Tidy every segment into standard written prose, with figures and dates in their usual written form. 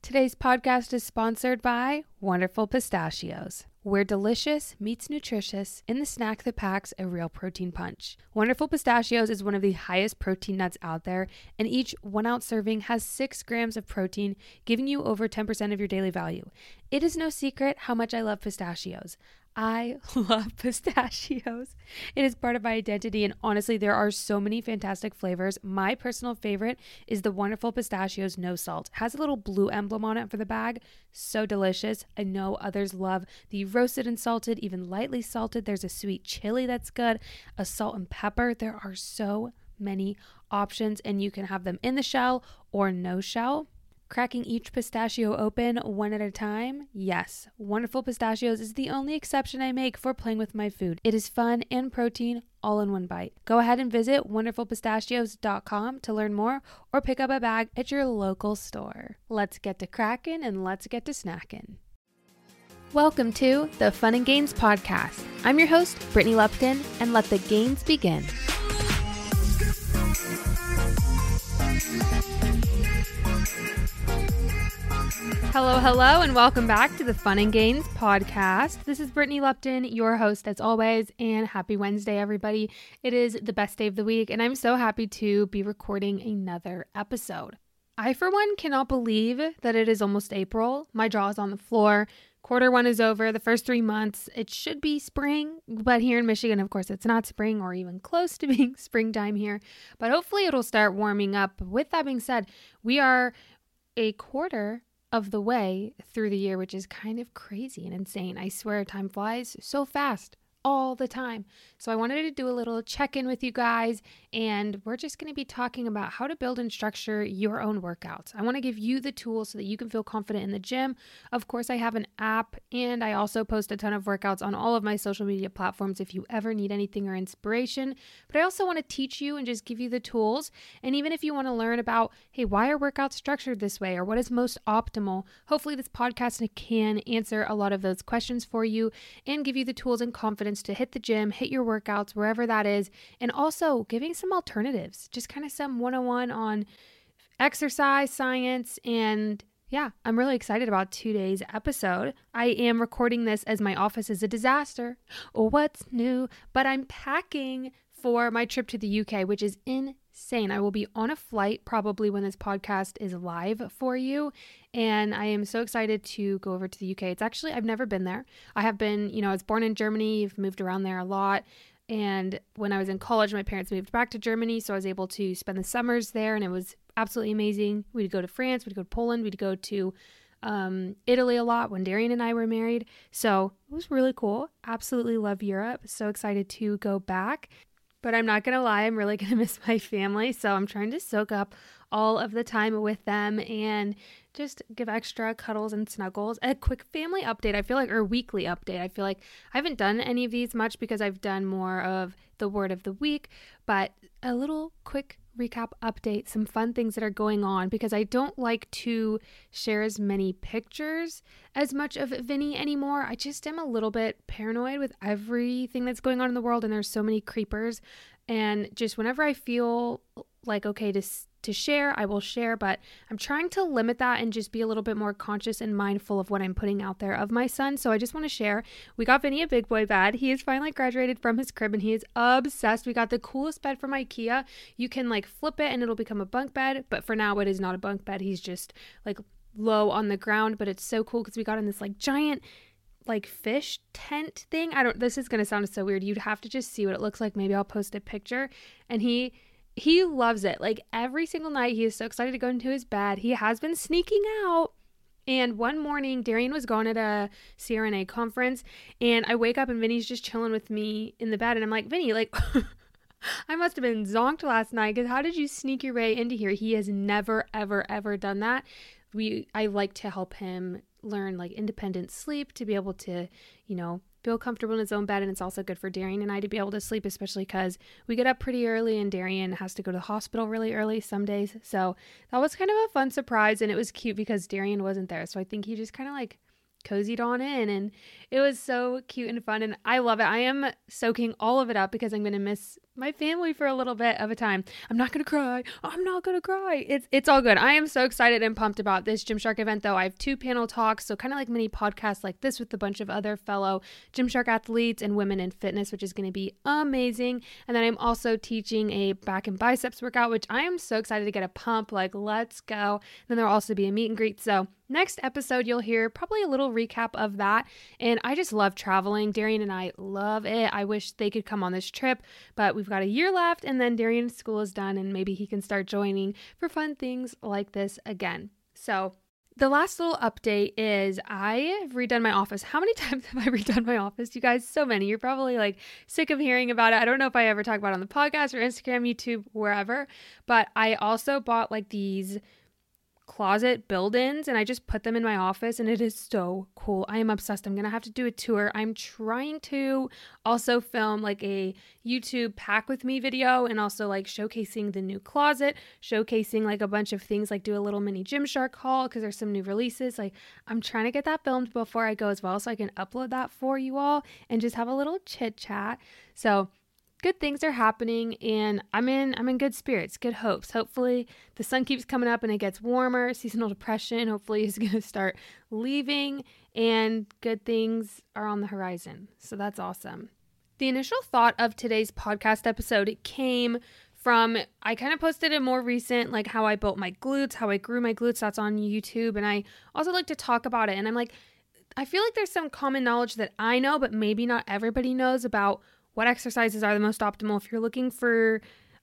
Today's podcast is sponsored by Wonderful Pistachios, where delicious meets nutritious in the snack that packs a real protein punch. Wonderful Pistachios is one of the highest protein nuts out there, and each 1 ounce serving has 6 grams of protein, giving you over 10% of your daily value. It is no secret how much I love pistachios. I love pistachios. It is part of my identity, and honestly, there are so many fantastic flavors. My personal favorite is the Wonderful Pistachios No Salt. It has a little blue emblem on it for the bag. So delicious. I know others love the roasted and salted, even lightly salted. There's a sweet chili that's good, a salt and pepper. There are so many options, and you can have them in the shell or no shell. Cracking each pistachio open one at a time? Yes, Wonderful Pistachios is the only exception I make for playing with my food. It is fun and protein all in one bite. Go ahead and visit wonderfulpistachios.com to learn more or pick up a bag at your local store. Let's get to cracking and let's get to snacking. Welcome to the Fun and Gains Podcast. I'm your host, Brittany Lupton, and let the gains begin. Hello, and welcome back to the Fun and Gains Podcast. This is Brittany Lupton, your host as always, and happy Wednesday, everybody. It is the best day of the week, and I'm so happy to be recording another episode. I, for one, cannot believe that it is almost April. My jaw is on the floor. Quarter one is over. The first 3 months, it should be spring, but here in Michigan, of course, it's not spring or even close to being springtime here, but hopefully it'll start warming up. With that being said, we are a quarter of the way through the year, which is kind of crazy and insane. I swear time flies so fast all the time. So I wanted to do a little check-in with you guys, and we're just going to be talking about how to build and structure your own workouts. I want to give you the tools so that you can feel confident in the gym. Of course, I have an app, and I also post a ton of workouts on all of my social media platforms if you ever need anything or inspiration. But I also want to teach you and just give you the tools. And even if you want to learn about, hey, why are workouts structured this way, or what is most optimal, hopefully this podcast can answer a lot of those questions for you and give you the tools and confidence to hit the gym, hit your workouts, wherever that is, and also giving some alternatives, just kind of some 101 on exercise, science, and yeah, I'm really excited about today's episode. I am recording this as my office is a disaster. What's new? But I'm packing for my trip to the UK, which is insane. I will be on a flight probably when this podcast is live for you. And I am so excited to go over to the UK. It's actually, I've never been there. I have been, I was born in Germany. I've moved around there a lot. And when I was in college, my parents moved back to Germany. So I was able to spend the summers there, and it was absolutely amazing. We'd go to France, we'd go to Poland, we'd go to Italy a lot when Darian and I were married. So it was really cool. Absolutely love Europe. So excited to go back. But I'm not going to lie, I'm really going to miss my family. So I'm trying to soak up all of the time with them and just give extra cuddles and snuggles. A quick family update, I feel like, or weekly update. I feel like I haven't done any of these much because I've done more of the word of the week, but a little quick recap update, some fun things that are going on, because I don't like to share as many pictures as much of Vinny anymore. I just am a little bit paranoid with everything that's going on in the world, and there's so many creepers, and just whenever I feel like okay to share, I will share, but I'm trying to limit that and just be a little bit more conscious and mindful of what I'm putting out there of my son. So I just want to share, we got Vinny a big boy bed. He is finally graduated from his crib and he is obsessed. We got the coolest bed from IKEA. You can like flip it and it'll become a bunk bed, but for now it is not a bunk bed. He's just like low on the ground, but it's so cool because we got in this like giant like fish tent thing. This is going to sound so weird. You'd have to just see what it looks like. Maybe I'll post a picture. And he loves it. Like every single night, he is so excited to go into his bed. He has been sneaking out. And one morning, Darian was going at a CRNA conference, and I wake up and Vinny's just chilling with me in the bed. And I'm like, Vinny, like, I must have been zonked last night because how did you sneak your way into here? He has never, ever, ever done that. I like to help him learn like independent sleep to be able to, feel comfortable in his own bed. And it's also good for Darian and I to be able to sleep, especially because we get up pretty early and Darian has to go to the hospital really early some days. So that was kind of a fun surprise, and it was cute because Darian wasn't there. So I think he just kind of like cozied on in, and it was so cute and fun, and I love it. I am soaking all of it up because I'm going to miss my family for a little bit of a time. I'm not going to cry. I'm not going to cry. It's all good. I am so excited and pumped about this Gymshark event, though. I have 2 panel talks, so kind of like mini podcasts like this with a bunch of other fellow Gymshark athletes and women in fitness, which is going to be amazing. And then I'm also teaching a back and biceps workout, which I am so excited to get a pump. Like, let's go. And then there'll also be a meet and greet. So next episode, you'll hear probably a little recap of that. And I just love traveling. Darian and I love it. I wish they could come on this trip, but we've got a year left, and then Darian's school is done, and maybe he can start joining for fun things like this again. So the last little update is I have redone my office. How many times have I redone my office, you guys? So many. You're probably like sick of hearing about it. I don't know if I ever talk about it on the podcast or Instagram, YouTube, wherever, but I also bought like these closet build-ins and I just put them in my office, and it is so cool. I am obsessed. I'm gonna have to do a tour. I'm trying to also film like a YouTube pack with me video, and also like showcasing the new closet, showcasing like a bunch of things, like do a little mini Gymshark haul because there's some new releases. Like, I'm trying to get that filmed before I go as well, so I can upload that for you all and just have a little chit chat. So good things are happening, and I'm in good spirits, good hopes. Hopefully the sun keeps coming up and it gets warmer. Seasonal depression hopefully is going to start leaving, and good things are on the horizon. So that's awesome. The initial thought of today's podcast episode came from, I kind of posted a more recent, like how I built my glutes, how I grew my glutes. That's on YouTube. And I also like to talk about it. And I'm like, I feel like there's some common knowledge that I know, but maybe not everybody knows about what exercises are the most optimal if you're looking for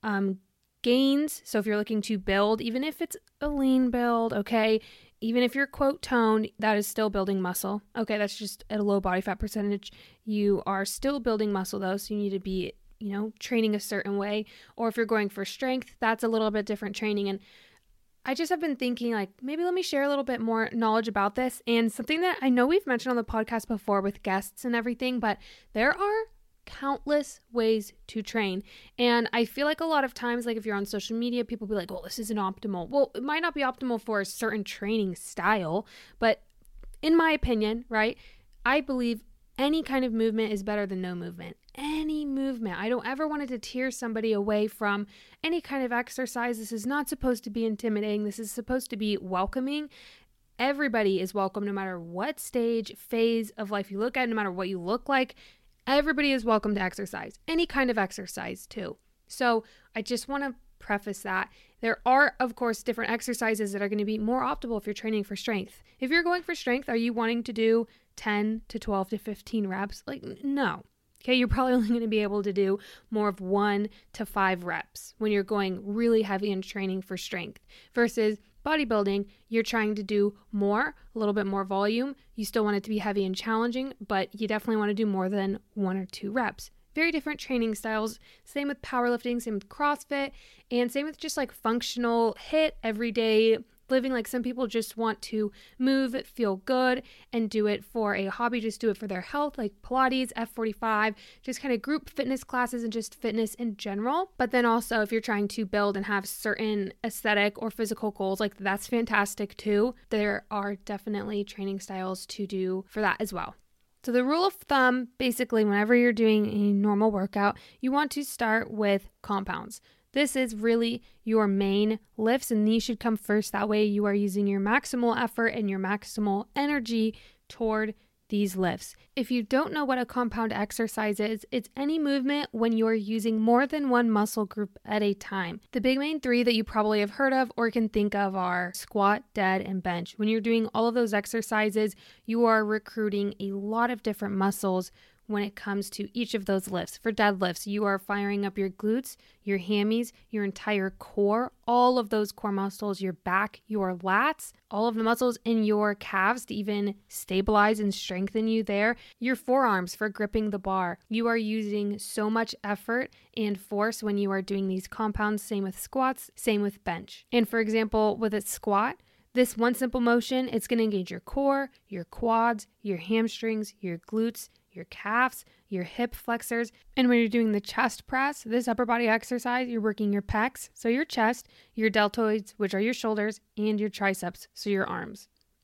gains. So if you're looking to build, even if it's a lean build, okay, even if you're quote toned, that is still building muscle. Okay, that's just at a low body fat percentage. You are still building muscle though, so you need to be, training a certain way. Or if you're going for strength, that's a little bit different training. And I just have been thinking, like, maybe let me share a little bit more knowledge about this, and something that I know we've mentioned on the podcast before with guests and everything, but there are countless ways to train. And I feel like a lot of times, like if you're on social media, people be like, well, this isn't optimal. Well, it might not be optimal for a certain training style, but in my opinion, right, I believe any kind of movement is better than no movement. Any movement. I don't ever want to deter somebody away from any kind of exercise. This is not supposed to be intimidating. This is supposed to be welcoming. Everybody is welcome, no matter what stage, phase of life you look at, no matter what you look like. Everybody is welcome to exercise, any kind of exercise too. So I just want to preface that. There are, of course, different exercises that are going to be more optimal if you're training for strength. If you're going for strength, are you wanting to do 10 to 12 to 15 reps? Like, no. Okay, you're probably only going to be able to do more of 1 to 5 reps when you're going really heavy in training for strength versus bodybuilding, you're trying to do more, a little bit more volume. You still want it to be heavy and challenging, but you definitely want to do more than 1 or 2 reps. Very different training styles. Same with powerlifting, same with CrossFit, and same with just like functional HIIT, everyday living. Like some people just want to move, feel good, and do it for a hobby, just do it for their health, like Pilates, F45, just kind of group fitness classes and just fitness in general. But then also if you're trying to build and have certain aesthetic or physical goals, like that's fantastic too. There are definitely training styles to do for that as well. So the rule of thumb, basically whenever you're doing a normal workout, you want to start with compounds. This is really your main lifts, and these should come first. That way you are using your maximal effort and your maximal energy toward these lifts. If you don't know what a compound exercise is, it's any movement when you're using more than one muscle group at a time. The big main 3 that you probably have heard of or can think of are squat, dead, and bench. When you're doing all of those exercises, you are recruiting a lot of different muscles when it comes to each of those lifts. For deadlifts, you are firing up your glutes, your hammies, your entire core, all of those core muscles, your back, your lats, all of the muscles in your calves to even stabilize and strengthen you there. Your forearms for gripping the bar. You are using so much effort and force when you are doing these compounds. Same with squats, same with bench. And for example, with a squat, this one simple motion, it's going to engage your core, your quads, your hamstrings, your glutes, your calves, your hip flexors. And when you're doing the chest press, this upper body exercise, you're working your pecs, so your chest, your deltoids, which are your shoulders, and your triceps, so your arms.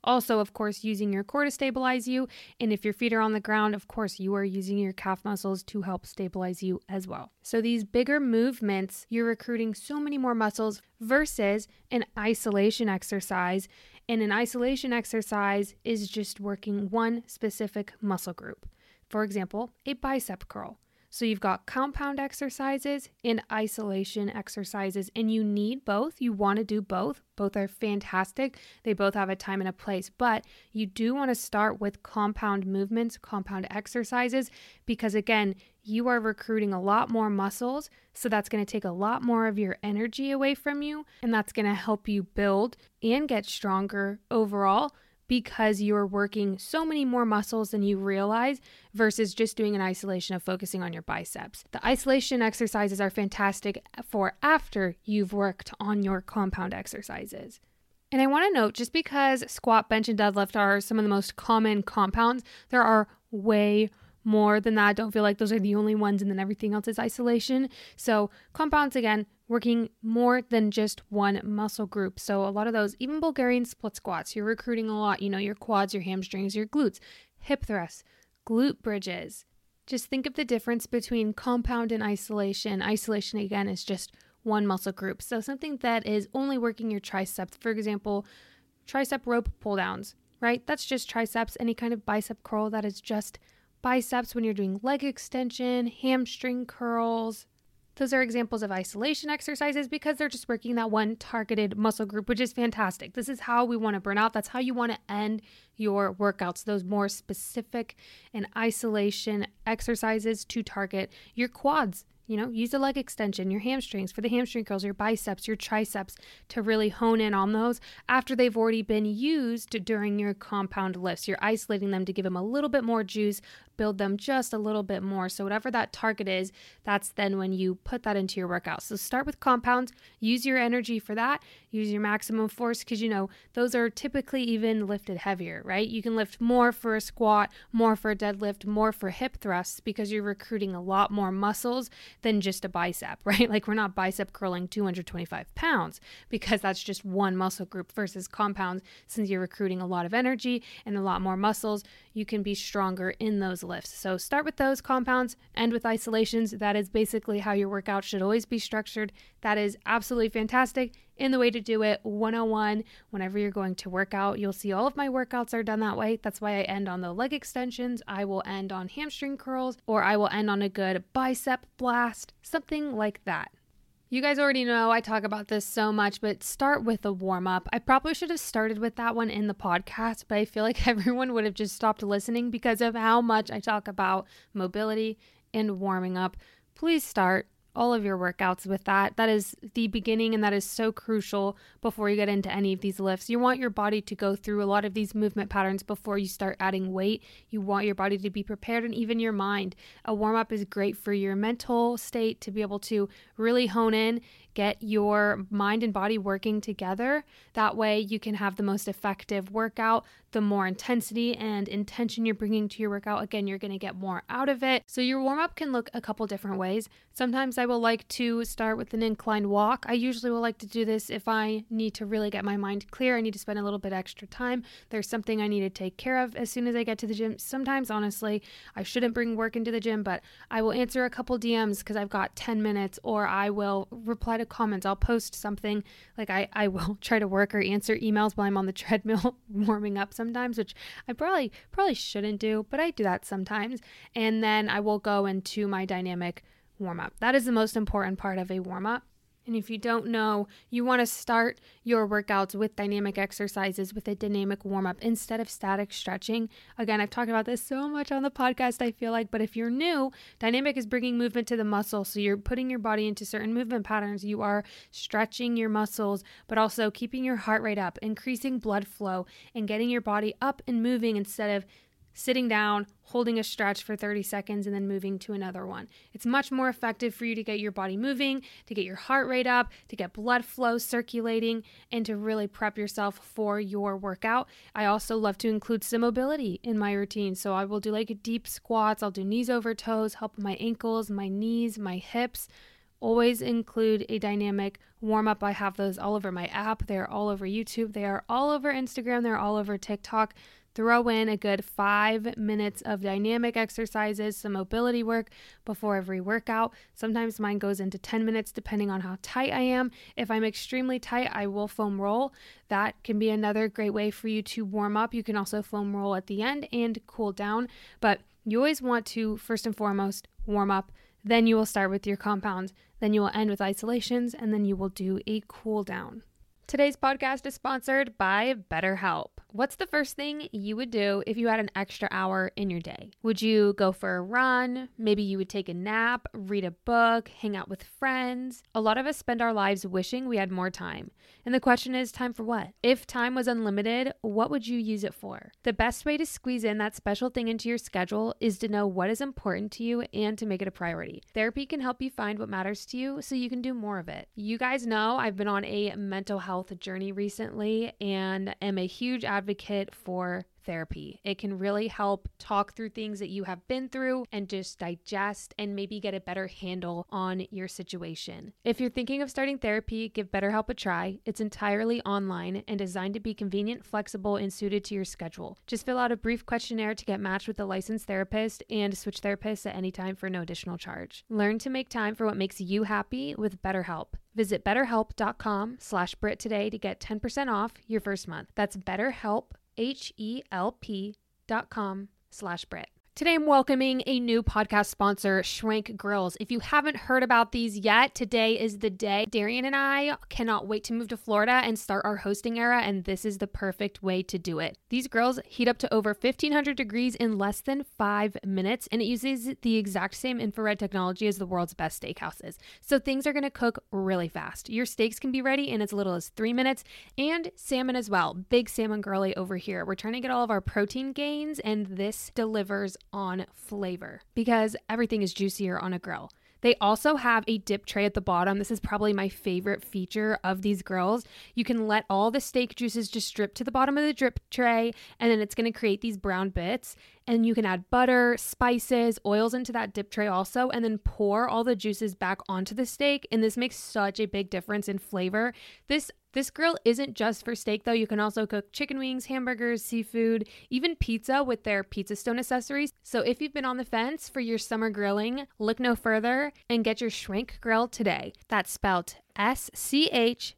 Also, of course, using your core to stabilize you. And if your feet are on the ground, of course, you are using your calf muscles to help stabilize you as well. So these bigger movements, you're recruiting so many more muscles versus an isolation exercise. And an isolation exercise is just working one specific muscle group. For example, a bicep curl. So you've got compound exercises and isolation exercises, and you need both. You want to do both. Both are fantastic. They both have a time and a place, but you do want to start with compound movements, compound exercises, because again, you are recruiting a lot more muscles. So that's going to take a lot more of your energy away from you, and that's going to help you build and get stronger overall, because you're working so many more muscles than you realize versus just doing an isolation of focusing on your biceps. The isolation exercises are fantastic for after you've worked on your compound exercises. And I want to note, just because squat, bench, and deadlift are some of the most common compounds, there are way more than that. Don't feel like those are the only ones and then everything else is isolation. So compounds, again, working more than just one muscle group. So a lot of those, even Bulgarian split squats, you're recruiting a lot, your quads, your hamstrings, your glutes, hip thrusts, glute bridges. Just think of the difference between compound and isolation. Isolation, again, is just one muscle group. So something that is only working your triceps, for example, tricep rope pull downs, right? That's just triceps. Any kind of bicep curl, that is just biceps. When you're doing leg extension, hamstring curls, those are examples of isolation exercises because they're just working that one targeted muscle group, which is fantastic. This is how we want to burn out. That's how you want to end your workouts, those more specific and isolation exercises to target your quads. Use the leg extension, your hamstrings for the hamstring curls, your biceps, your triceps, to really hone in on those after they've already been used during your compound lifts. You're isolating them to give them a little bit more juice, build them just a little bit more. So whatever that target is, that's then when you put that into your workout. So start with compounds, use your energy for that, use your maximum force, because those are typically even lifted heavier, right? You can lift more for a squat, more for a deadlift, more for hip thrusts, because you're recruiting a lot more muscles than just a bicep, right? Like we're not bicep curling 225 pounds because that's just one muscle group, versus compounds. Since you're recruiting a lot of energy and a lot more muscles, you can be stronger in those lifts. So start with those compounds, end with isolations. That is basically how your workout should always be structured. That is absolutely fantastic. In the Way to Do It 101, whenever you're going to work out, you'll see all of my workouts are done that way. That's why I end on the leg extensions. I will end on hamstring curls, or I will end on a good bicep blast, something like that. You guys already know I talk about this so much, but start with a warm-up. I probably should have started with that one in the podcast, but I feel like everyone would have just stopped listening because of how much I talk about mobility and warming up. Please start all of your workouts with that. That is the beginning, and that is so crucial before you get into any of these lifts. You want your body to go through a lot of these movement patterns before you start adding weight. You want your body to be prepared, and even your mind. A warm-up is great for your mental state, to be able to really hone in, get your mind and body working together. That way you can have the most effective workout. The more intensity and intention you're bringing to your workout, again, you're going to get more out of it. So your warm-up can look a couple different ways. Sometimes I will like to start with an inclined walk. I usually will like to do this if I need to really get my mind clear. I need to spend a little bit extra time. There's something I need to take care of as soon as I get to the gym. Sometimes, honestly, I shouldn't bring work into the gym, but I will answer a couple DMs because I've got 10 minutes, or I will reply to comments. I'll post something. Like I will try to work or answer emails while I'm on the treadmill warming up sometimes, which I probably shouldn't do, but I do that sometimes. And then I will go into my dynamic warm-up. That is the most important part of a warm-up. And if you don't know, you want to start your workouts with dynamic exercises, with a dynamic warm-up instead of static stretching. Again, I've talked about this so much on the podcast, I feel like, but if you're new, dynamic is bringing movement to the muscle. So you're putting your body into certain movement patterns. You are stretching your muscles, but also keeping your heart rate up, increasing blood flow, and getting your body up and moving instead of sitting down, holding a stretch for 30 seconds, and then moving to another one. It's much more effective for you to get your body moving, to get your heart rate up, to get blood flow circulating, and to really prep yourself for your workout. I also love to include some mobility in my routine. So I will do like deep squats. I'll do knees over toes, help my ankles, my knees, my hips. always include a dynamic warm up. I have those all over my app. They're all over YouTube. They are all over Instagram. They're all over TikTok. Throw in a good 5 minutes of dynamic exercises, some mobility work before every workout. Sometimes mine goes into 10 minutes depending on how tight I am. If I'm extremely tight, I will foam roll. That can be another great way for you to warm up. You can also foam roll at the end and cool down, but you always want to first and foremost warm up. Then you will start with your compounds. Then you will end with isolations, and then you will do a cool down. Today's podcast is sponsored by BetterHelp. What's the first thing you would do if you had an extra hour in your day? Would you go for a run? Maybe you would take a nap, read a book, hang out with friends. A lot of us spend our lives wishing we had more time. And the question is, time for what? If time was unlimited, what would you use it for? The best way to squeeze in that special thing into your schedule is to know what is important to you and to make it a priority. Therapy can help you find what matters to you so you can do more of it. You guys know I've been on a mental health journey recently and am a huge advocate for therapy. It can really help talk through things that you have been through and just digest and maybe get a better handle on your situation. If you're thinking of starting therapy, give BetterHelp a try. It's entirely online and designed to be convenient, flexible, and suited to your schedule. Just fill out a brief questionnaire to get matched with a licensed therapist and switch therapists at any time for no additional charge. Learn to make time for what makes you happy with BetterHelp. Visit betterhelp.com/Brit today to get 10% off your first month. That's BetterHelp, HELP.com/Brit. Today, I'm welcoming a new podcast sponsor, Schwenk Grills. If you haven't heard about these yet, today is the day. Darian and I cannot wait to move to Florida and start our hosting era, and this is the perfect way to do it. These grills heat up to over 1,500 degrees in less than 5 minutes, and it uses the exact same infrared technology as the world's best steakhouses. So things are going to cook really fast. Your steaks can be ready in as little as 3 minutes, and salmon as well. Big salmon girly over here. We're trying to get all of our protein gains, and this delivers on flavor because everything is juicier on a grill. They also have a dip tray at the bottom. This is probably my favorite feature of these grills. You can let all the steak juices just drip to the bottom of the drip tray, and then it's going to create these brown bits. And you can add butter, spices, oils into that dip tray also, and then pour all the juices back onto the steak. And this makes such a big difference in flavor. This grill isn't just for steak though. You can also cook chicken wings, hamburgers, seafood, even pizza with their Pizza Stone accessories. So if you've been on the fence for your summer grilling, look no further and get your Schwenk grill today. That's spelled SCHWANK,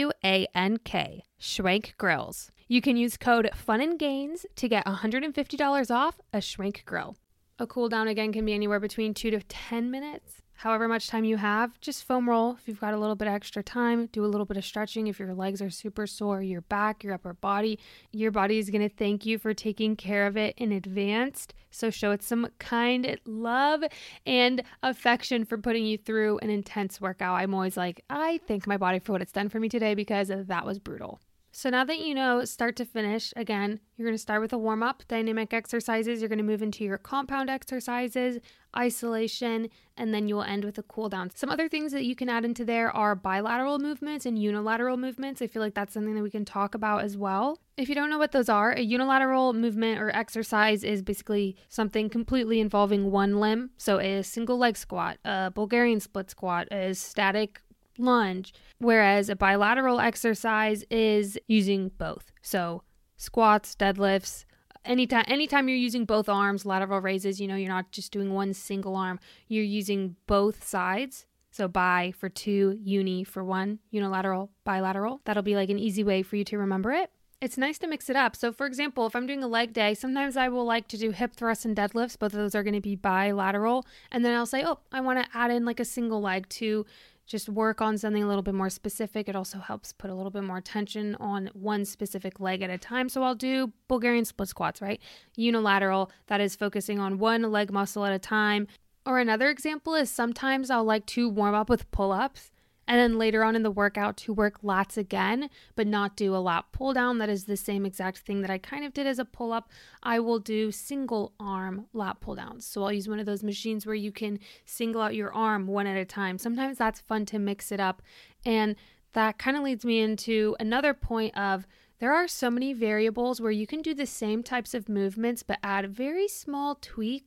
Schwenk Grills. You can use code FUNANDGAINS to get $150 off a Schwenk grill. A cool down again can be anywhere between 2 to 10 minutes. However much time you have, just foam roll. If you've got a little bit of extra time, do a little bit of stretching. If your legs are super sore, your back, your upper body, your body is going to thank you for taking care of it in advance. So show it some kind love and affection for putting you through an intense workout. I'm always like, I thank my body for what it's done for me today because that was brutal. So now that you know start to finish, again, you're going to start with a warm-up, dynamic exercises. You're going to move into your compound exercises, isolation, and then you will end with a cool down. Some other things that you can add into there are bilateral movements and unilateral movements. I feel like that's something that we can talk about as well. If you don't know what those are, a unilateral movement or exercise is basically something completely involving one limb. So a single leg squat, a Bulgarian split squat, a static lunge, whereas a bilateral exercise is using both. So squats, deadlifts, anytime you're using both arms, lateral raises, you're not just doing one single arm, you're using both sides. So bi for 2, uni for 1, unilateral, bilateral. That'll be like an easy way for you to remember it. It's nice to mix it up. So for example, if I'm doing a leg day, sometimes I will like to do hip thrusts and deadlifts. Both of those are going to be bilateral. And then I'll say, I want to add in like a single leg to just work on something a little bit more specific. It also helps put a little bit more attention on one specific leg at a time. So I'll do Bulgarian split squats, right? Unilateral, that is focusing on one leg muscle at a time. Or another example is sometimes I'll like to warm up with pull-ups and then later on in the workout to work lats again, but not do a lat pull down. That is the same exact thing that I kind of did as a pull-up. I will do single arm lat pull downs. So I'll use one of those machines where you can single out your arm one at a time. Sometimes that's fun to mix it up. And that kind of leads me into another point of there are so many variables where you can do the same types of movements but add very small tweaks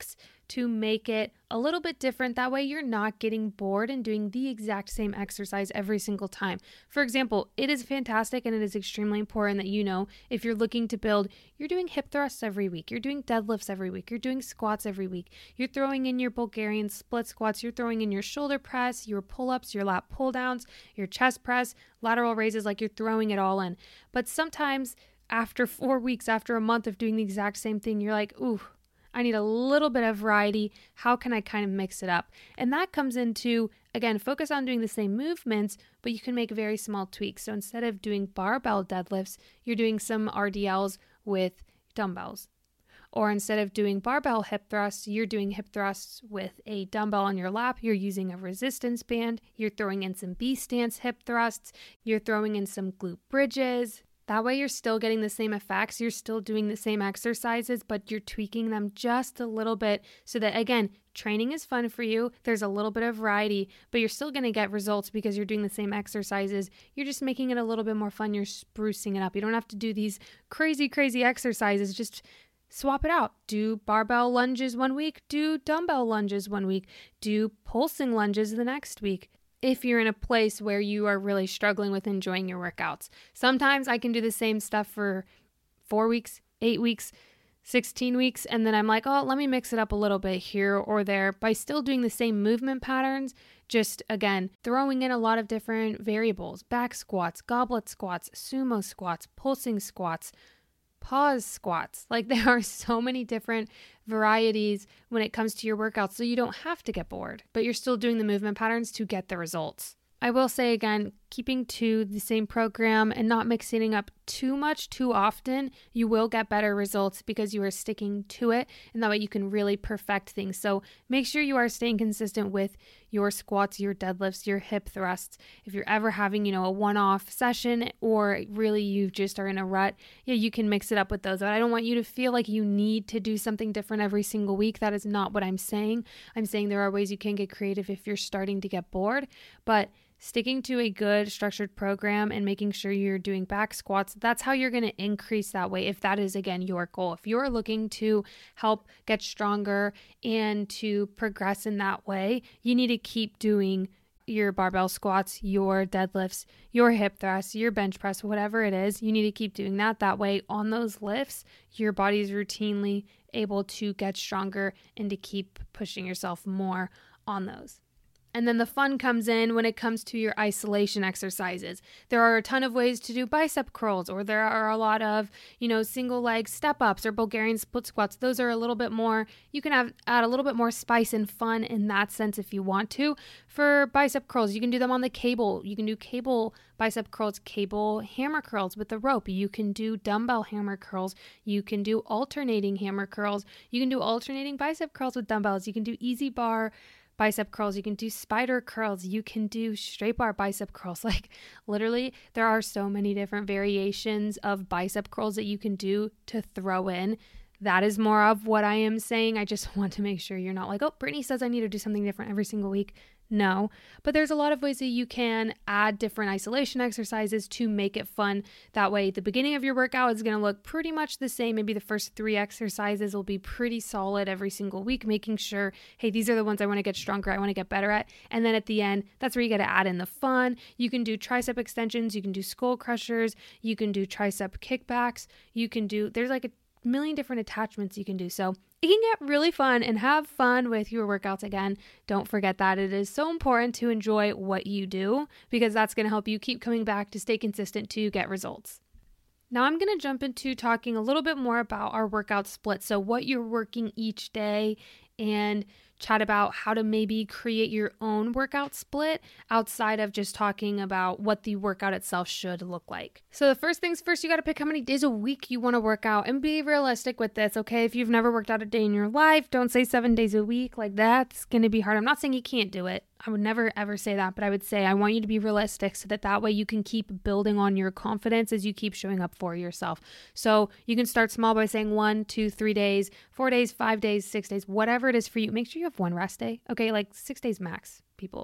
to make it a little bit different. That way you're not getting bored and doing the exact same exercise every single time. For example, it is fantastic and it is extremely important that if you're looking to build, you're doing hip thrusts every week, you're doing deadlifts every week, you're doing squats every week, you're throwing in your Bulgarian split squats, you're throwing in your shoulder press, your pull-ups, your lat pull-downs, your chest press, lateral raises, like you're throwing it all in. But sometimes after 4 weeks, after a month of doing the exact same thing, you're like, ooh, I need a little bit of variety. How can I kind of mix it up? And that comes into, again, focus on doing the same movements, but you can make very small tweaks. So instead of doing barbell deadlifts, you're doing some RDLs with dumbbells. Or instead of doing barbell hip thrusts, you're doing hip thrusts with a dumbbell on your lap. You're using a resistance band. You're throwing in some B-stance hip thrusts. You're throwing in some glute bridges. That way you're still getting the same effects, you're still doing the same exercises, but you're tweaking them just a little bit so that, again, training is fun for you, there's a little bit of variety, but you're still going to get results because you're doing the same exercises. You're just making it a little bit more fun, you're sprucing it up. You don't have to do these crazy exercises, just swap it out. Do barbell lunges one week, do dumbbell lunges one week, do pulsing lunges the next week. If you're in a place where you are really struggling with enjoying your workouts. Sometimes I can do the same stuff for 4 weeks, 8 weeks, 16 weeks, and then I'm like, oh, let me mix it up a little bit here or there by still doing the same movement patterns, just, again, throwing in a lot of different variables, back squats, goblet squats, sumo squats, pulsing squats, pause squats. Like, there are so many different varieties when it comes to your workouts, so you don't have to get bored, but you're still doing the movement patterns to get the results. I will say again, keeping to the same program and not mixing up too much too often, you will get better results because you are sticking to it, and that way you can really perfect things. So make sure you are staying consistent with your squats, your deadlifts, your hip thrusts. If you're ever having, a one-off session or really you just are in a rut, you can mix it up with those. But I don't want you to feel like you need to do something different every single week. That is not what I'm saying. I'm saying there are ways you can get creative if you're starting to get bored, but sticking to a good structured program and making sure you're doing back squats, that's how you're going to increase that way if that is, again, your goal. If you're looking to help get stronger and to progress in that way, you need to keep doing your barbell squats, your deadlifts, your hip thrusts, your bench press, whatever it is. You need to keep doing that. That way on those lifts, your body's routinely able to get stronger and to keep pushing yourself more on those. And then the fun comes in when it comes to your isolation exercises. There are a ton of ways to do bicep curls, or there are a lot of, single leg step ups or Bulgarian split squats. Those are a little bit more, you can add a little bit more spice and fun in that sense if you want to. For bicep curls, you can do them on the cable. You can do cable bicep curls, cable hammer curls with the rope. You can do dumbbell hammer curls. You can do alternating hammer curls. You can do alternating bicep curls with dumbbells. You can do easy bar bicep curls, you can do spider curls, you can do straight bar bicep curls. Like, literally, there are so many different variations of bicep curls that you can do to throw in. That is more of what I am saying. I just want to make sure you're not like, oh, Brittany says I need to do something different every single week. No, but there's a lot of ways that you can add different isolation exercises to make it fun. That way, the beginning of your workout is going to look pretty much the same. Maybe the first 3 exercises will be pretty solid every single week, making sure, hey, these are the ones I want to get stronger, I want to get better at. And then at the end, that's where you got to add in the fun. You can do tricep extensions, you can do skull crushers, you can do tricep kickbacks, there's like a million different attachments you can do. So it can get really fun, and have fun with your workouts. Again, don't forget that it is so important to enjoy what you do, because that's going to help you keep coming back to stay consistent to get results. Now I'm going to jump into talking a little bit more about our workout split. So what you're working each day, and chat about how to maybe create your own workout split outside of just talking about what the workout itself should look like. So the first things first, you got to pick how many days a week you want to work out, and be realistic with this, okay? If you've never worked out a day in your life, don't say 7 days a week. Like, that's going to be hard. I'm not saying you can't do it. I would never ever say that, but I would say I want you to be realistic so that way you can keep building on your confidence as you keep showing up for yourself. So you can start small by saying 1, 2, 3 days, 4 days, 5 days, 6 days, whatever it is for you. Make sure you have one rest day. Okay, like 6 days max, people.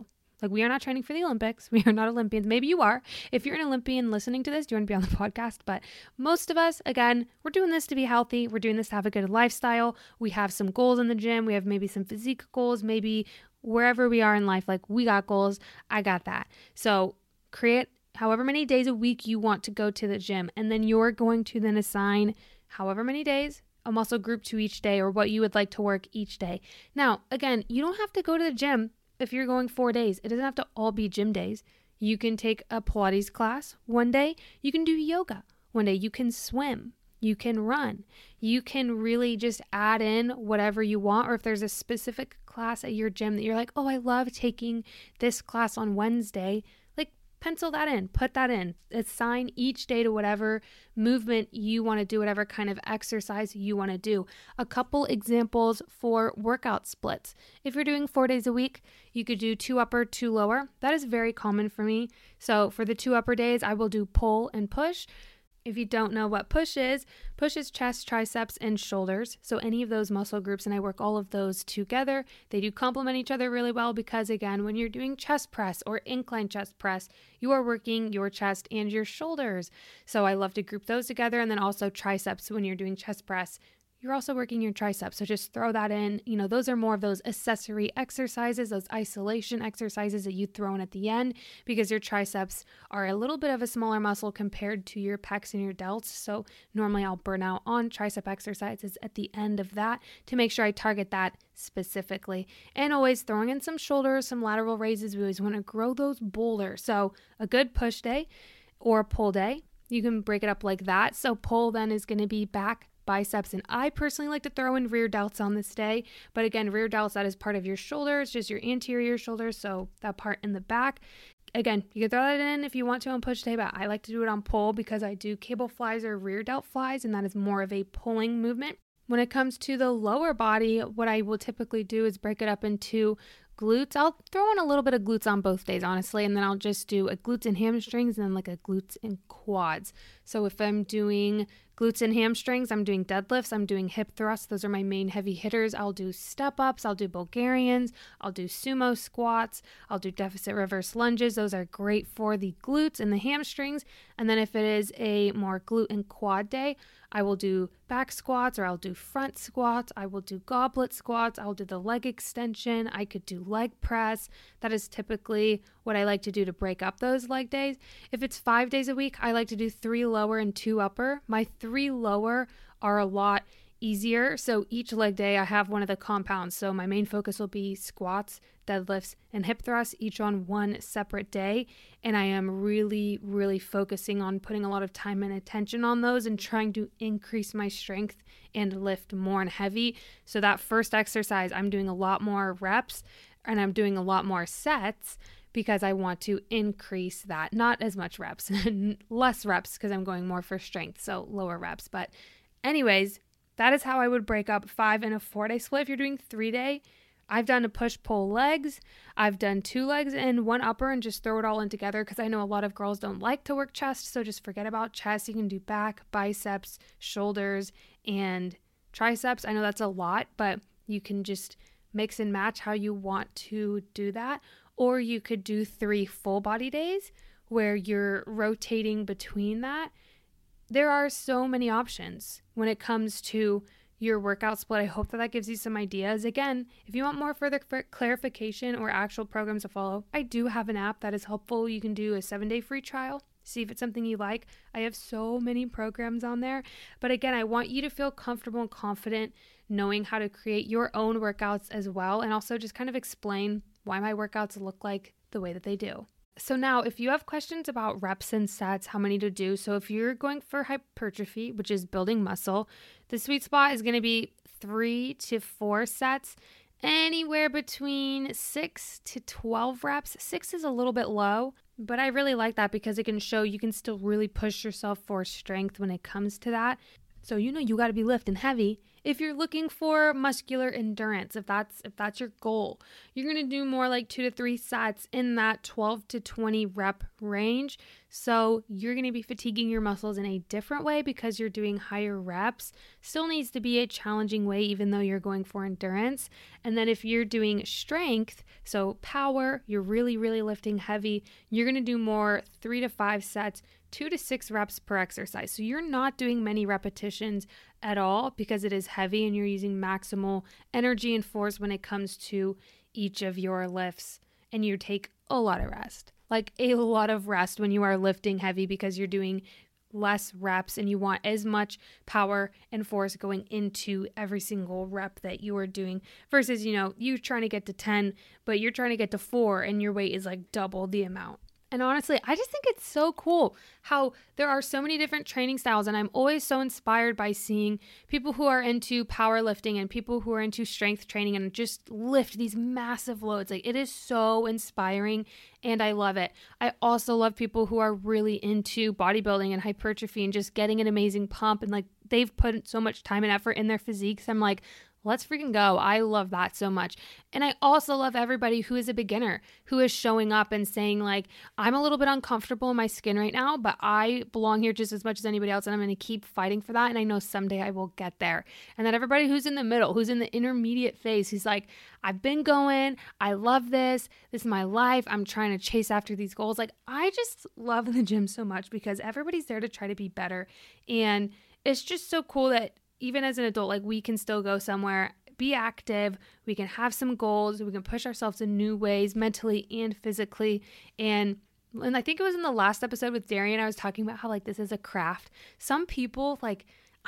Like, we are not training for the Olympics. We are not Olympians. Maybe you are. If you're an Olympian listening to this, you want to be on the podcast. But most of us, again, we're doing this to be healthy. We're doing this to have a good lifestyle. We have some goals in the gym. We have maybe some physique goals, maybe wherever we are in life. Like, we got goals. I got that. So create however many days a week you want to go to the gym. And then you're going to then assign however many days a muscle group to each day, or what you would like to work each day. Now, again, you don't have to go to the gym if you're going 4 days. It doesn't have to all be gym days. You can take a Pilates class one day. You can do yoga one day. You can swim. You can run. You can really just add in whatever you want. Or if there's a specific class at your gym that you're like, oh, I love taking this class on Wednesday, like pencil that in, put that in, assign each day to whatever movement you want to do, whatever kind of exercise you want to do. A couple examples for workout splits. If you're doing 4 days a week, you could do 2 upper, 2 lower. That is very common for me. So for the 2 upper days, I will do pull and push. If you don't know what push is chest, triceps, and shoulders. So any of those muscle groups, and I work all of those together. They do complement each other really well because, again, when you're doing chest press or incline chest press, you are working your chest and your shoulders. So I love to group those together. And then also triceps, when you're doing chest press, you're also working your triceps. So just throw that in. You know, those are more of those accessory exercises, those isolation exercises that you throw in at the end, because your triceps are a little bit of a smaller muscle compared to your pecs and your delts. So normally I'll burn out on tricep exercises at the end of that to make sure I target that specifically. And always throwing in some shoulders, some lateral raises. We always want to grow those boulders. So a good push day or pull day, you can break it up like that. So pull then is going to be back, biceps, and I personally like to throw in rear delts on this day. But again, rear delts, that is part of your shoulders, just your anterior shoulders, so that part in the back. Again, you can throw that in if you want to on push day, but I like to do it on pull because I do cable flies or rear delt flies, and that is more of a pulling movement. When it comes to the lower body, what I will typically do is break it up into glutes. I'll throw in a little bit of glutes on both days, honestly, and then I'll just do a glutes and hamstrings and then like a glutes and quads. So if I'm doing glutes and hamstrings, I'm doing deadlifts, I'm doing hip thrusts. Those are my main heavy hitters. I'll do step ups, I'll do Bulgarians, I'll do sumo squats, I'll do deficit reverse lunges. Those are great for the glutes and the hamstrings. And then if it is a more glute and quad day, I will do back squats, or I'll do front squats. I will do goblet squats. I'll do the leg extension. I could do leg press. That is typically what I like to do to break up those leg days. If it's 5 days a week, I like to do 3 lower and 2 upper. My 3 lower are a lot easier. So each leg day I have one of the compounds. So my main focus will be squats, deadlifts, and hip thrusts, each on one separate day. And I am really, really focusing on putting a lot of time and attention on those and trying to increase my strength and lift more and heavy. So that first exercise, I'm doing a lot more reps and I'm doing a lot more sets because I want to increase that. Not as much reps, less reps because I'm going more for strength. So lower reps. But anyways, that is how I would break up 5 and a 4 day split. If you're doing 3 day, I've done a push-pull legs. I've done 2 legs and 1 upper and just throw it all in together because I know a lot of girls don't like to work chest. So just forget about chest. You can do back, biceps, shoulders, and triceps. I know that's a lot, but you can just mix and match how you want to do that. Or you could do 3 full body days where you're rotating between that. There are so many options when it comes to your workout split. I hope that gives you some ideas. Again, if you want more further clarification or actual programs to follow, I do have an app that is helpful. You can do a 7-day free trial, see if it's something you like. I have so many programs on there. But again, I want you to feel comfortable and confident knowing how to create your own workouts as well, and also just kind of explain why my workouts look like the way that they do. So now if you have questions about reps and sets, how many to do, so if you're going for hypertrophy, which is building muscle, the sweet spot is going to be 3 to 4 sets, anywhere between 6 to 12 reps. 6 is a little bit low, but I really like that because it can show you can still really push yourself for strength when it comes to that. So you know you got to be lifting heavy If you're looking for muscular endurance, if that's your goal, you're going to do more like 2 to 3 sets in that 12 to 20 rep range. So you're going to be fatiguing your muscles in a different way because you're doing higher reps. Still needs to be a challenging way, even though you're going for endurance. And then if you're doing strength, so power, you're really, really lifting heavy, you're going to do more 3 to 5 sets, 2 to 6 reps per exercise. So you're not doing many repetitions at all because it is heavy and you're using maximal energy and force when it comes to each of your lifts. And you take a lot of rest, like a lot of rest when you are lifting heavy because you're doing less reps and you want as much power and force going into every single rep that you are doing versus, you trying to get to 10, but you're trying to get to 4 and your weight is like double the amount. And honestly, I just think it's so cool how there are so many different training styles. And I'm always so inspired by seeing people who are into powerlifting and people who are into strength training and just lift these massive loads. Like, it is so inspiring and I love it. I also love people who are really into bodybuilding and hypertrophy and just getting an amazing pump. And like, they've put so much time and effort in their physiques. I'm like, let's freaking go. I love that so much. And I also love everybody who is a beginner, who is showing up and saying like, I'm a little bit uncomfortable in my skin right now, but I belong here just as much as anybody else. And I'm going to keep fighting for that. And I know someday I will get there. And then everybody who's in the middle, who's in the intermediate phase, who's like, I've been going, I love this. This is my life. I'm trying to chase after these goals. Like, I just love the gym so much because everybody's there to try to be better. And it's just so cool that even as an adult, like, we can still go somewhere, be active, we can have some goals, we can push ourselves in new ways, mentally and physically. And I think it was in the last episode with Darian, I was talking about how like this is a craft. Some people, like,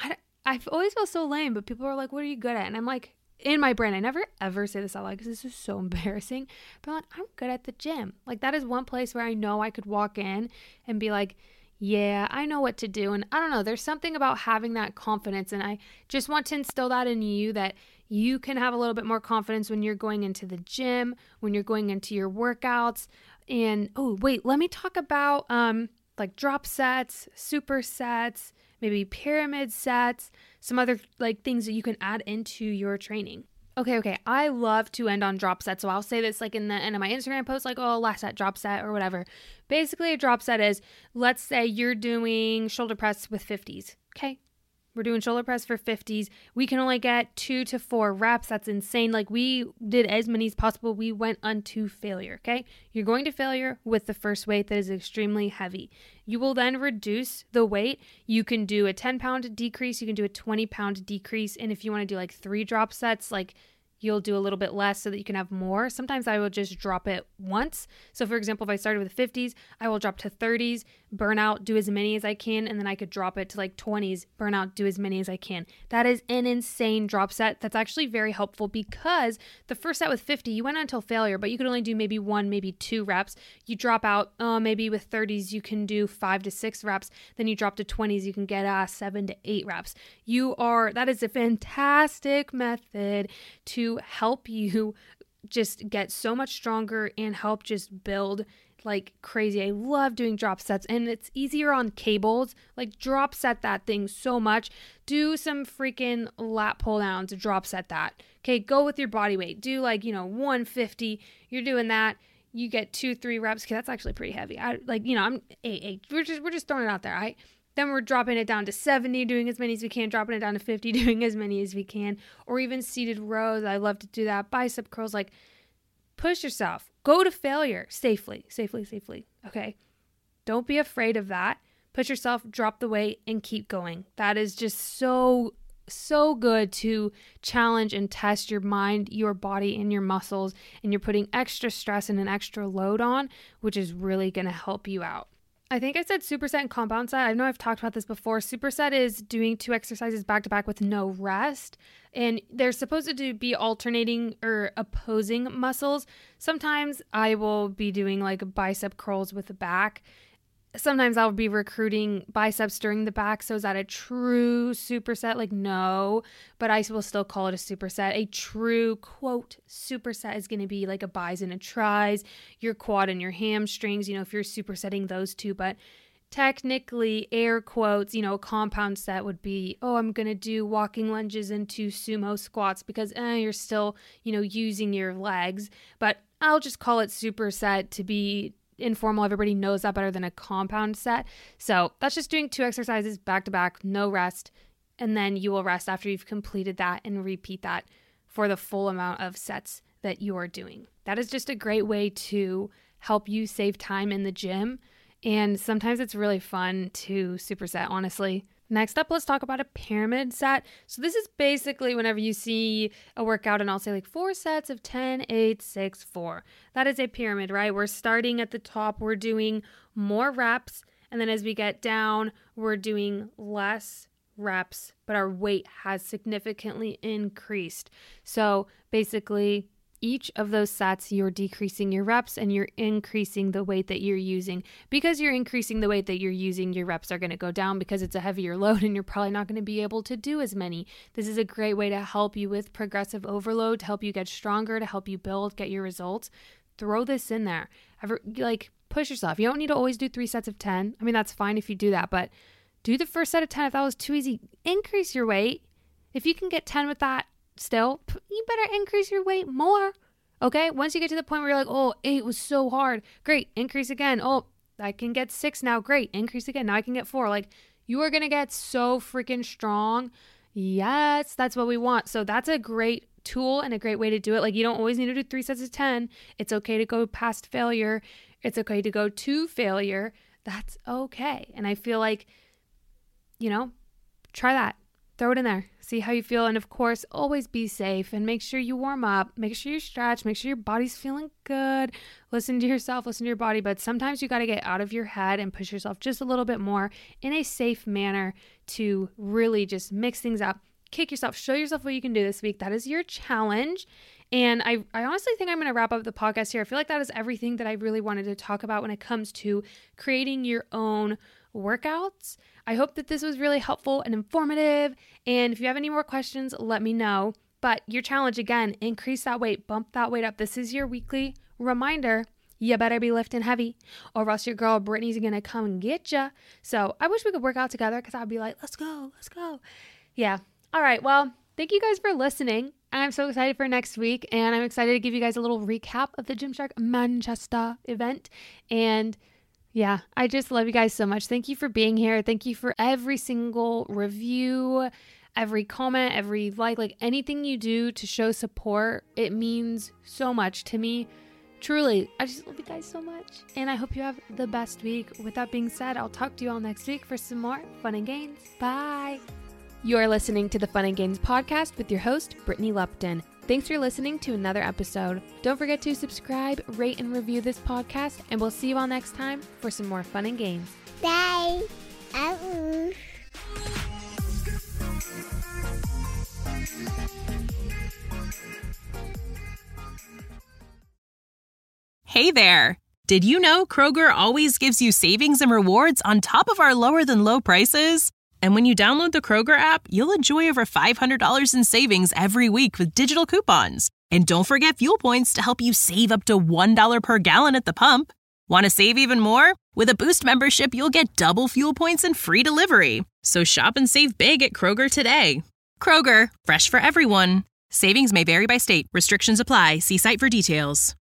I always feel so lame, but people are like, what are you good at? And I'm like, in my brain, I never ever say this out loud because this is so embarrassing, but I'm like, I'm good at the gym. Like, that is one place where I know I could walk in and be like, yeah, I know what to do. And I don't know, there's something about having that confidence. And I just want to instill that in you, that you can have a little bit more confidence when you're going into the gym, when you're going into your workouts. And let me talk about like drop sets, supersets, maybe pyramid sets, some other like things that you can add into your training. Okay. I love to end on drop sets. So I'll say this like in the end of my Instagram post, like, last set, drop set or whatever. Basically, a drop set is, let's say you're doing shoulder press with 50s. Okay. We're doing shoulder press for 50s. We can only get 2 to 4 reps. That's insane. Like, we did as many as possible. We went unto failure. Okay. You're going to failure with the first weight that is extremely heavy. You will then reduce the weight. You can do a 10-pound decrease. You can do a 20-pound decrease. And if you want to do like 3 drop sets, like, you'll do a little bit less so that you can have more. Sometimes I will just drop it once. So for example, if I started with 50s, I will drop to 30s, burn out, do as many as I can, and then I could drop it to like 20s, burn out, do as many as I can. That is an insane drop set. That's actually very helpful because the first set with 50, you went until failure, but you could only do maybe 1, maybe 2 reps. You drop out, maybe with 30s, you can do 5 to 6 reps. Then you drop to 20s, you can get 7 to 8 reps. That is a fantastic method to help you just get so much stronger and help just build like crazy. I love doing drop sets, and it's easier on cables. Like, drop set that thing so much. Do some freaking lat pull downs, drop set that. Okay, go with your body weight. Do like, 150. You're doing that. You get 2-3 reps. Okay, that's actually pretty heavy. I'm 8. We're just throwing it out there. Then we're dropping it down to 70, doing as many as we can, dropping it down to 50, doing as many as we can, or even seated rows. I love to do that. Bicep curls, like, push yourself. Go to failure safely. Okay? Don't be afraid of that. Push yourself, drop the weight, and keep going. That is just so good to challenge and test your mind, your body, and your muscles, and you're putting extra stress and an extra load on, which is really going to help you out. I think I said superset and compound set. I know I've talked about this before. Superset is doing 2 exercises back to back with no rest. And they're supposed to be alternating or opposing muscles. Sometimes I will be doing like bicep curls with the back. Sometimes I'll be recruiting biceps during the back. So is that a true superset? Like, no, but I will still call it a superset. A true, quote, superset is going to be like a bis and a tris, your quad and your hamstrings, if you're supersetting those 2. But technically, air quotes, a compound set would be, I'm going to do walking lunges into sumo squats because you're still, using your legs. But I'll just call it superset to be informal. Everybody knows that better than a compound set. So that's just doing 2 exercises back to back, no rest. And then you will rest after you've completed that and repeat that for the full amount of sets that you are doing. That is just a great way to help you save time in the gym. And sometimes it's really fun to superset, honestly. Next up, let's talk about a pyramid set. So this is basically whenever you see a workout and I'll say 4 sets of 10, 8, 6, 4. That is a pyramid, right? We're starting at the top. We're doing more reps. And then as we get down, we're doing less reps, but our weight has significantly increased. So basically, each of those sets, you're decreasing your reps and you're increasing the weight that you're using. Because you're increasing the weight that you're using, your reps are going to go down because it's a heavier load and you're probably not going to be able to do as many. This is a great way to help you with progressive overload, to help you get stronger, to help you build, get your results. Throw this in there. Push yourself. You don't need to always do 3 sets of 10. I mean, that's fine if you do that, but do the first set of 10. If that was too easy, increase your weight. If you can get 10 with that, still, you better increase your weight more, okay? Once you get to the point where you're like, 8 was so hard, great, increase again. I can get 6 now, great, increase again. Now I can get 4. You are going to get so freaking strong. Yes, that's what we want. So that's a great tool and a great way to do it. You don't always need to do 3 sets of 10. It's okay to go past failure. It's okay to go to failure. That's okay. And I feel like, try that. Throw it in there. See how you feel. And of course, always be safe and make sure you warm up. Make sure you stretch. Make sure your body's feeling good. Listen to yourself. Listen to your body. But sometimes you got to get out of your head and push yourself just a little bit more in a safe manner to really just mix things up. Kick yourself. Show yourself what you can do this week. That is your challenge. And I honestly think I'm going to wrap up the podcast here. I feel like that is everything that I really wanted to talk about when it comes to creating your own workouts. I hope that this was really helpful and informative. And if you have any more questions, let me know. But your challenge, again, increase that weight, bump that weight up. This is your weekly reminder. You better be lifting heavy or else your girl Brittany's going to come and get you. So I wish we could work out together because I'd be like, let's go. Yeah. All right. Well, thank you guys for listening. I'm so excited for next week. And I'm excited to give you guys a little recap of the Gymshark Manchester event. And yeah, I just love you guys so much. Thank you for being here. Thank you for every single review, every comment, every like anything you do to show support. It means so much to me. Truly, I just love you guys so much. And I hope you have the best week. With that being said, I'll talk to you all next week for some more fun and gains. Bye. You're listening to the Fun and Gains podcast with your host, Brittany Lupton. Thanks for listening to another episode. Don't forget to subscribe, rate, and review this podcast, and we'll see you all next time for some more fun and gains. Bye. Hey there! Did you know Kroger always gives you savings and rewards on top of our lower-than-low prices? And when you download the Kroger app, you'll enjoy over $500 in savings every week with digital coupons. And don't forget fuel points to help you save up to $1 per gallon at the pump. Want to save even more? With a Boost membership, you'll get double fuel points and free delivery. So shop and save big at Kroger today. Kroger, fresh for everyone. Savings may vary by state. Restrictions apply. See site for details.